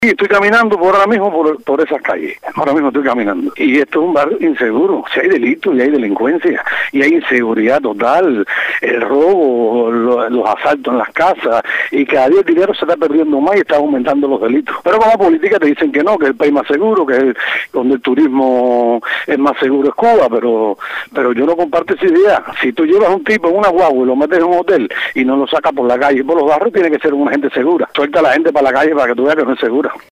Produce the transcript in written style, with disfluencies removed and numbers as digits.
Sí, estoy caminando por ahora mismo por esas calles. Ahora mismo estoy caminando. Y esto es un barrio inseguro. Si hay delitos y hay delincuencia y hay inseguridad total, el robo, los asaltos en las casas, y cada día el dinero se está perdiendo más y está aumentando los delitos. Pero con la política te dicen que no, que es el país más seguro, que es donde el turismo es más seguro es Cuba, pero yo no comparto esa idea. Si tú llevas a un tipo en una guagua y lo metes en un hotel y no lo sacas por la calle, por los barrios, tiene que ser una gente segura. Suelta a la gente para la calle para que tú veas que no es segura.